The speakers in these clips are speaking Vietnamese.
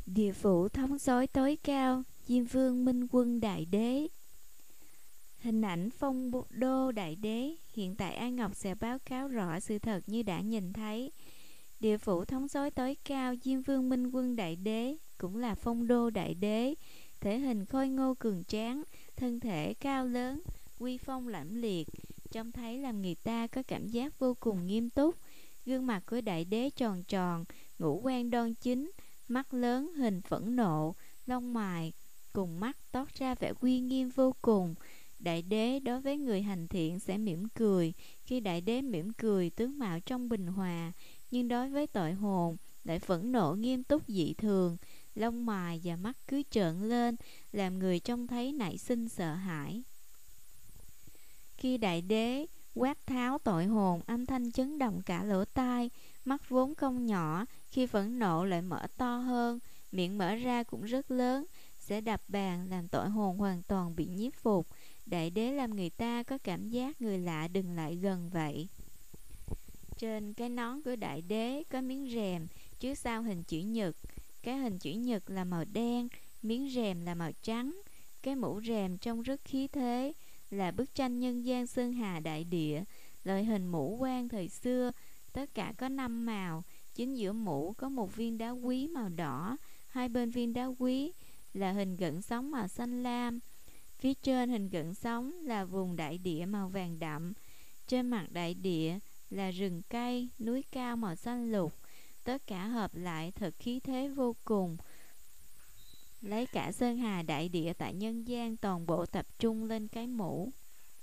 Địa phủ thống soái tối cao, Diêm Vương Minh Quân Đại Đế. Hình ảnh phong đô đại đế. Hiện tại An Ngọc sẽ báo cáo rõ sự thật như đã nhìn thấy. Địa phủ thống soái tối cao, Diêm Vương Minh Quân Đại Đế, cũng là phong đô đại đế, thể hình khôi ngô cường tráng, thân thể cao lớn, uy phong lẫm liệt, trông thấy làm người ta có cảm giác vô cùng nghiêm túc. Gương mặt của đại đế tròn tròn, ngũ quan đoan chính, mắt lớn hình phẫn nộ, lông mày cùng mắt toát ra vẻ uy nghiêm vô cùng. Đại đế đối với người hành thiện sẽ mỉm cười. Khi đại đế mỉm cười, tướng mạo trong bình hòa, nhưng đối với tội hồn lại phẫn nộ nghiêm túc dị thường, lông mày và mắt cứ trợn lên, làm người trông thấy nảy sinh sợ hãi. Khi đại đế quát tháo tội hồn, âm thanh chấn động cả lỗ tai. Mắt vốn không nhỏ, khi phẫn nộ lại mở to hơn, miệng mở ra cũng rất lớn, sẽ đập bàn làm tội hồn hoàn toàn bị nhiếp phục. Đại đế làm người ta có cảm giác người lạ đừng lại gần vậy. Trên cái nón của đại đế có miếng rèm trước sau hình chữ nhật. Cái hình chữ nhật là màu đen, miếng rèm là màu trắng. Cái mũ rèm trông rất khí thế, là bức tranh nhân gian sơn hà đại địa, loại hình mũ quan thời xưa. Tất cả có 5 màu. Chính giữa mũ có một viên đá quý màu đỏ, hai bên viên đá quý là hình gợn sóng màu xanh lam. Phía trên hình gợn sóng là vùng đại địa màu vàng đậm. Trên mặt đại địa là rừng cây, núi cao màu xanh lục. Tất cả hợp lại thật khí thế vô cùng. Lấy cả sơn hà đại địa tại nhân gian toàn bộ tập trung lên cái mũ.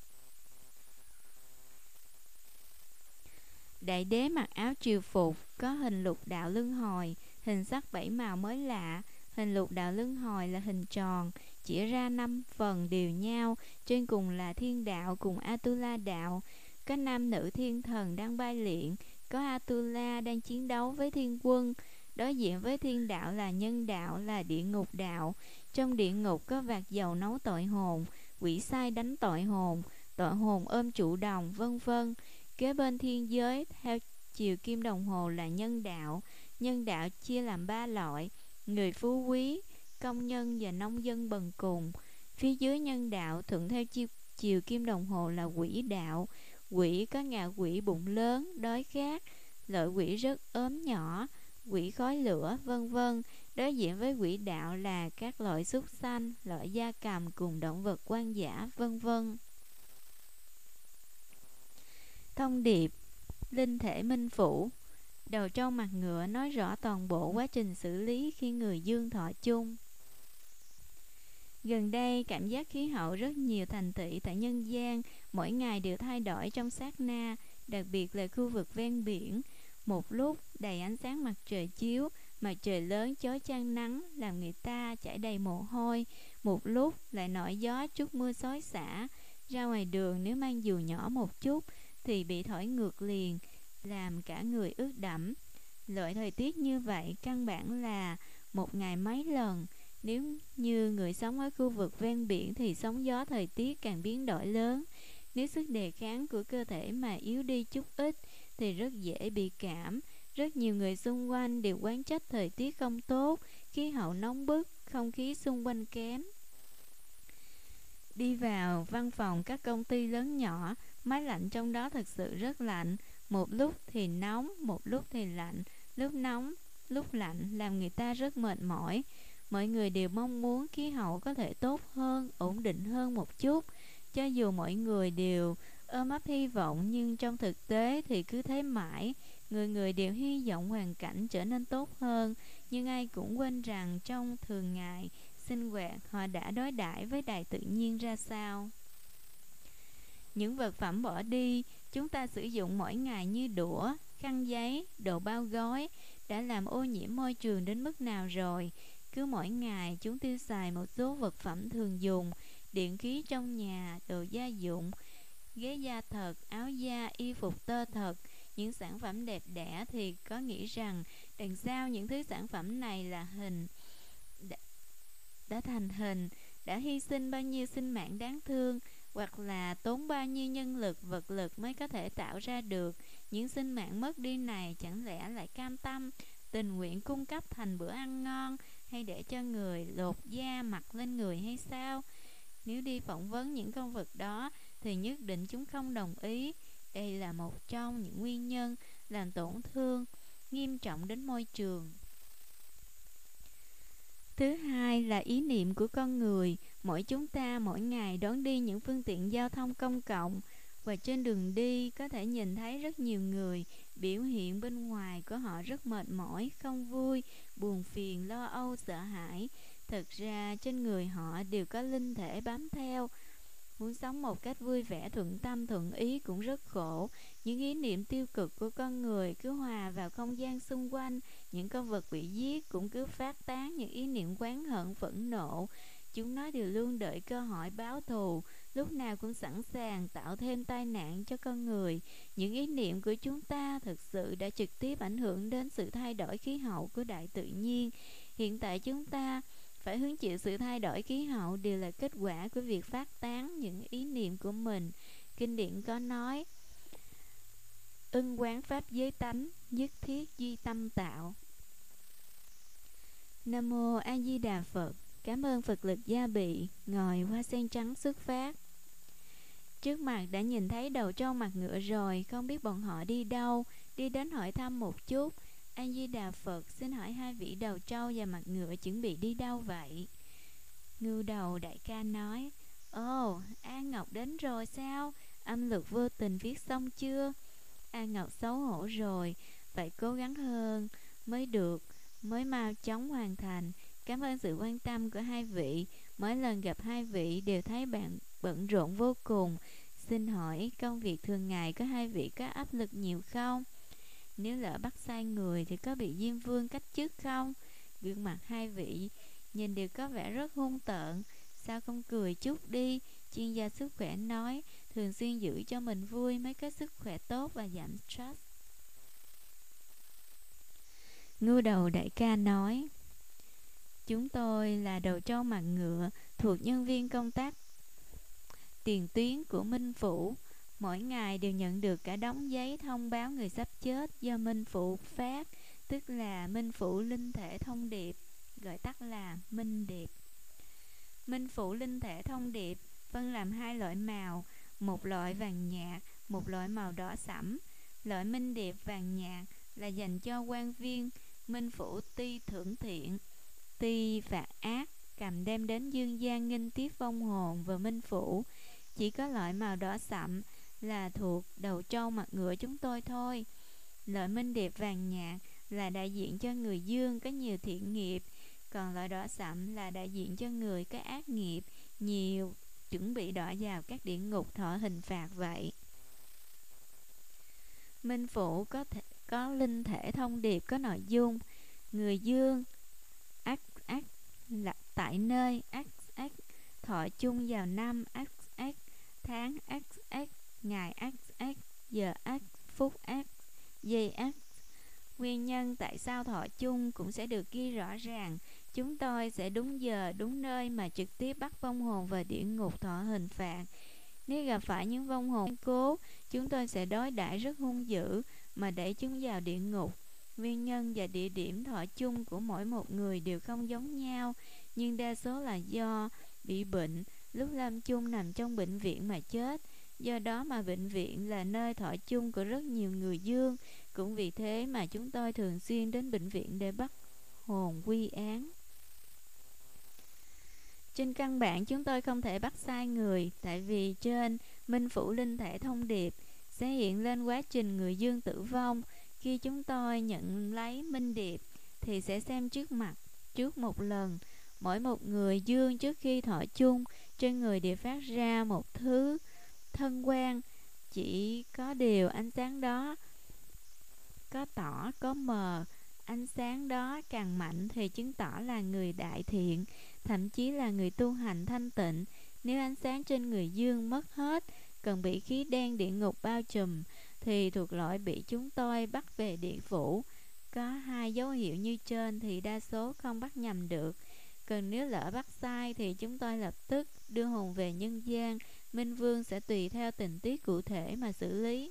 Đại đế mặc áo triều phục, có hình lục đạo luân hồi, hình sắc 7 màu mới lạ. Hình lục đạo luân hồi là hình tròn, chỉ ra 5 phần đều nhau, trên cùng là thiên đạo cùng Atula đạo. Có nam nữ thiên thần đang bay luyện, có Atula đang chiến đấu với thiên quân. Đối diện với thiên đạo là nhân đạo, là địa ngục đạo. Trong địa ngục có vạc dầu nấu tội hồn, quỷ sai đánh tội hồn ôm trụ đồng, vân vân. Kế bên thiên giới theo chiều kim đồng hồ là nhân đạo. Nhân đạo chia làm 3 loại: người phú quý, công nhân và nông dân bần cùng. Phía dưới nhân đạo thuận theo chiều kim đồng hồ là quỷ đạo. Quỷ có ngạ quỷ bụng lớn, đói khát, loại quỷ rất ốm nhỏ, quỷ khói lửa, vân vân. Đối diện với quỷ đạo là các loại súc sanh, loại gia cầm cùng động vật hoang dã, vân vân. Thông điệp linh thể minh phủ. Đầu trâu mặt ngựa nói rõ toàn bộ quá trình xử lý khi người dương thọ chung. Gần đây, cảm giác khí hậu rất nhiều thành thị tại nhân gian, mỗi ngày đều thay đổi trong sát na, đặc biệt là khu vực ven biển. Một lúc đầy ánh sáng mặt trời chiếu, mặt trời lớn chói chang nắng làm người ta chảy đầy mồ hôi. Một lúc lại nổi gió chút mưa xối xả, ra ngoài đường nếu mang dù nhỏ một chút thì bị thổi ngược liền, làm cả người ướt đẫm. Loại thời tiết như vậy căn bản là một ngày mấy lần. Nếu như người sống ở khu vực ven biển thì sóng gió thời tiết càng biến đổi lớn. Nếu sức đề kháng của cơ thể mà yếu đi chút ít thì rất dễ bị cảm. Rất nhiều người xung quanh đều oán trách thời tiết không tốt, khí hậu nóng bức, không khí xung quanh kém. Đi vào văn phòng các công ty lớn nhỏ, máy lạnh trong đó thực sự rất lạnh. Một lúc thì nóng, một lúc thì lạnh, lúc nóng, lúc lạnh làm người ta rất mệt mỏi. Mọi người đều mong muốn khí hậu có thể tốt hơn, ổn định hơn một chút. Cho dù mọi người đều ôm ấp hy vọng, nhưng trong thực tế thì cứ thế mãi. Người người đều hy vọng hoàn cảnh trở nên tốt hơn, nhưng ai cũng quên rằng trong thường ngày sinh hoạt họ đã đối đãi với đại tự nhiên ra sao. Những vật phẩm bỏ đi chúng ta sử dụng mỗi ngày như đũa, khăn giấy, đồ bao gói đã làm ô nhiễm môi trường đến mức nào rồi. Cứ mỗi ngày chúng tiêu xài một số vật phẩm thường dùng, điện khí trong nhà, đồ gia dụng, ghế da thật, áo da, y phục tơ thật. Những sản phẩm đẹp đẽ thì có nghĩ rằng đằng sau những thứ sản phẩm này là hình đã thành hình, đã hy sinh bao nhiêu sinh mạng đáng thương, hoặc là tốn bao nhiêu nhân lực, vật lực mới có thể tạo ra được. Những sinh mạng mất đi này chẳng lẽ lại cam tâm, tình nguyện cung cấp thành bữa ăn ngon, hay để cho người lột da mặc lên người hay sao? Nếu đi phỏng vấn những con vật đó thì nhất định chúng không đồng ý. Đây là một trong những nguyên nhân làm tổn thương nghiêm trọng đến môi trường. Thứ hai là ý niệm của con người. Mỗi chúng ta mỗi ngày đón đi những phương tiện giao thông công cộng, và trên đường đi có thể nhìn thấy rất nhiều người. Biểu hiện bên ngoài của họ rất mệt mỏi, không vui, buồn phiền, lo âu, sợ hãi. Thực ra trên người họ đều có linh thể bám theo. Muốn sống một cách vui vẻ, thuận tâm, thuận ý cũng rất khổ. Những ý niệm tiêu cực của con người cứ hòa vào không gian xung quanh. Những con vật bị giết cũng cứ phát tán những ý niệm oán hận, phẫn nộ. Chúng nó đều luôn đợi cơ hội báo thù, lúc nào cũng sẵn sàng tạo thêm tai nạn cho con người. Những ý niệm của chúng ta thực sự đã trực tiếp ảnh hưởng đến sự thay đổi khí hậu của đại tự nhiên. Hiện tại chúng ta phải hứng chịu sự thay đổi khí hậu đều là kết quả của việc phát tán những ý niệm của mình. Kinh điển có nói: ưng quán pháp giới tánh, nhất thiết duy tâm tạo. Nam mô A Di Đà Phật. Cảm ơn Phật lực gia bị, ngồi hoa sen trắng xuất phát. Trước mặt đã nhìn thấy đầu trâu mặt ngựa rồi, không biết bọn họ đi đâu. Đi đến hỏi thăm một chút. A Di Đà Phật, xin hỏi hai vị đầu trâu và mặt ngựa chuẩn bị đi đâu vậy? Ngưu đầu đại ca nói: ồ, A Ngọc đến rồi sao? Âm lực vô tình viết xong chưa? A Ngọc xấu hổ rồi, phải cố gắng hơn mới được, mới mau chóng hoàn thành. Cảm ơn sự quan tâm của hai vị. Mỗi lần gặp hai vị đều thấy bạn bận rộn vô cùng. Xin hỏi công việc thường ngày của hai vị có áp lực nhiều không? Nếu lỡ bắt sai người thì có bị Diêm Vương cách chức không? Gương mặt hai vị nhìn đều có vẻ rất hung tợn. Sao không cười chút đi? Chuyên gia sức khỏe nói thường xuyên giữ cho mình vui mới có sức khỏe tốt và giảm stress. Ngưu đầu đại ca nói: chúng tôi là đầu trâu mặt ngựa, thuộc nhân viên công tác tiền tuyến của Minh Phủ. Mỗi ngày đều nhận được cả đống giấy thông báo người sắp chết do Minh Phủ phát, tức là Minh Phủ Linh Thể Thông Điệp, gọi tắt là Minh Điệp. Minh Phủ Linh Thể Thông Điệp phân làm hai loại màu, một loại vàng nhạt, một loại màu đỏ sẫm. Loại Minh Điệp vàng nhạt là dành cho quan viên Minh Phủ ti thưởng thiện, ti phạt ác, cầm đem đến dương gian nghinh tiếp vong hồn và Minh Phủ. Chỉ có loại màu đỏ sậm là thuộc đầu trâu mặt ngựa chúng tôi thôi. Loại Minh Điệp vàng nhạt là đại diện cho người dương có nhiều thiện nghiệp, còn loại đỏ sậm là đại diện cho người có ác nghiệp nhiều, chuẩn bị đọa vào các địa ngục thọ hình phạt vậy. Minh Phủ có linh thể thông điệp có nội dung: người dương ác ác là tại nơi ác ác, thọ chung vào năm ác ác, tháng ác ác, ngày ác ác, giờ ác, phút ác, giây ác. Nguyên nhân tại sao thọ chung cũng sẽ được ghi rõ ràng. Chúng tôi sẽ đúng giờ, đúng nơi mà trực tiếp bắt vong hồn vào địa ngục thọ hình phạt. Nếu gặp phải những vong hồn cố, chúng tôi sẽ đối đãi rất hung dữ mà đẩy chúng vào địa ngục. Nguyên nhân và địa điểm thọ chung của mỗi một người đều không giống nhau, nhưng đa số là do bị bệnh, lúc lâm chung nằm trong bệnh viện mà chết. Do đó mà bệnh viện là nơi thọ chung của rất nhiều người dương. Cũng vì thế mà chúng tôi thường xuyên đến bệnh viện để bắt hồn quy án. Trên căn bản chúng tôi không thể bắt sai người, tại vì trên Minh Phủ Linh Thể Thông Điệp sẽ hiện lên quá trình người dương tử vong. Khi chúng tôi nhận lấy Minh Điệp thì sẽ xem trước mặt trước một lần. Mỗi một người dương trước khi thọ chung, trên người đều phát ra một thứ thân quang, chỉ có điều ánh sáng đó có tỏ có mờ. Ánh sáng đó càng mạnh thì chứng tỏ là người đại thiện, thậm chí là người tu hành thanh tịnh. Nếu ánh sáng trên người dương mất hết, cần bị khí đen địa ngục bao trùm, thì thuộc loại bị chúng tôi bắt về địa phủ. Có hai dấu hiệu như trên thì đa số không bắt nhầm được. Còn nếu lỡ bắt sai thì chúng tôi lập tức đưa hồn về nhân gian. Minh Vương sẽ tùy theo tình tiết cụ thể mà xử lý.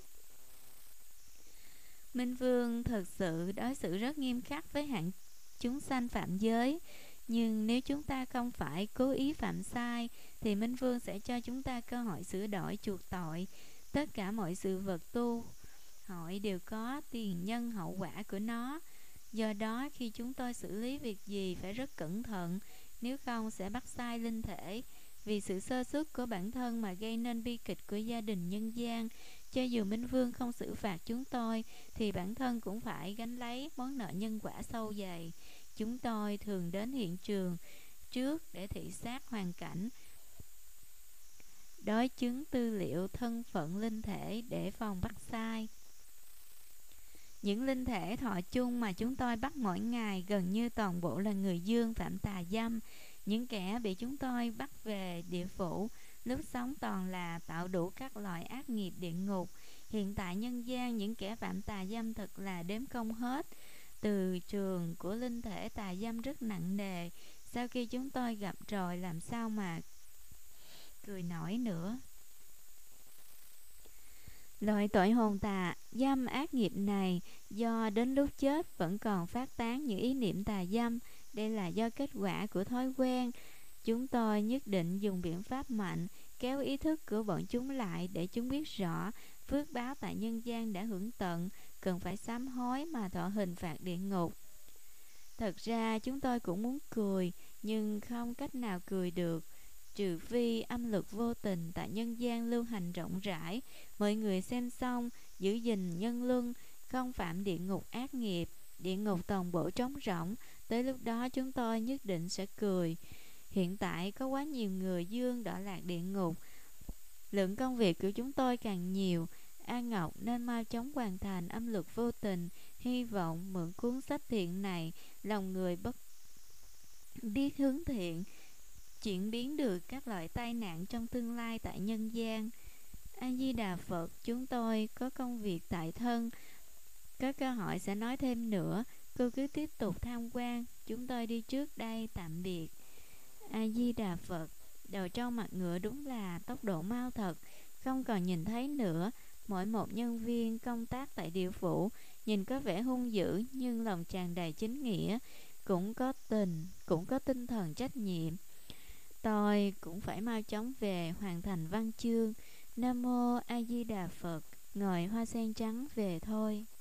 Minh Vương thực sự đối xử rất nghiêm khắc với hạng chúng sanh phạm giới. Nhưng nếu chúng ta không phải cố ý phạm sai thì Minh Vương sẽ cho chúng ta cơ hội sửa đổi chuộc tội. Tất cả mọi sự vật tu hội đều có tiền nhân hậu quả của nó. Do đó khi chúng tôi xử lý việc gì phải rất cẩn thận, nếu không sẽ bắt sai linh thể. Vì sự sơ suất của bản thân mà gây nên bi kịch của gia đình nhân gian. Cho dù Minh Vương không xử phạt chúng tôi thì bản thân cũng phải gánh lấy món nợ nhân quả sâu dày. Chúng tôi thường đến hiện trường trước để thị sát hoàn cảnh, đối chứng tư liệu thân phận linh thể để phòng bắt sai. Những linh thể thọ chung mà chúng tôi bắt mỗi ngày gần như toàn bộ là người dương phạm tà dâm. Những kẻ bị chúng tôi bắt về địa phủ lúc sống toàn là tạo đủ các loại ác nghiệp địa ngục. Hiện tại nhân gian những kẻ phạm tà dâm thật là đếm không hết. Từ trường của linh thể tà dâm rất nặng nề. Sau khi chúng tôi gặp rồi làm sao mà cười nổi nữa. Loại tội hồn tà dâm ác nghiệp này do đến lúc chết vẫn còn phát tán những ý niệm tà dâm. Đây là do kết quả của thói quen. Chúng tôi nhất định dùng biện pháp mạnh kéo ý thức của bọn chúng lại để chúng biết rõ phước báo tại nhân gian đã hưởng tận, cần phải sám hối mà thọ hình phạt địa ngục. Thật ra chúng tôi cũng muốn cười, nhưng không cách nào cười được, trừ phi âm lực vô tình tại nhân gian lưu hành rộng rãi, mọi người xem xong giữ gìn nhân luân, không phạm địa ngục ác nghiệp, địa ngục toàn bộ trống rỗng. Tới lúc đó chúng tôi nhất định sẽ cười. Hiện tại có quá nhiều người dương đọa lạc địa ngục, lượng công việc của chúng tôi càng nhiều. An Ngọc nên mau chóng hoàn thành âm lực vô tình. Hy vọng mượn cuốn sách thiện này, lòng người bất biết hướng thiện, chuyển biến được các loại tai nạn trong tương lai tại nhân gian. A Di Đà Phật. Chúng tôi có công việc tại thân, có cơ hội sẽ nói thêm nữa. Cô cứ tiếp tục tham quan, chúng tôi đi trước đây, tạm biệt. A Di Đà Phật. Đầu trâu mặt ngựa đúng là tốc độ mau thật, không còn nhìn thấy nữa. Mỗi một nhân viên công tác tại địa phủ nhìn có vẻ hung dữ nhưng lòng tràn đầy chính nghĩa, cũng có tinh thần trách nhiệm. Tôi cũng phải mau chóng về hoàn thành văn chương. Nam mô A Di Đà Phật. Ngồi hoa sen trắng về thôi.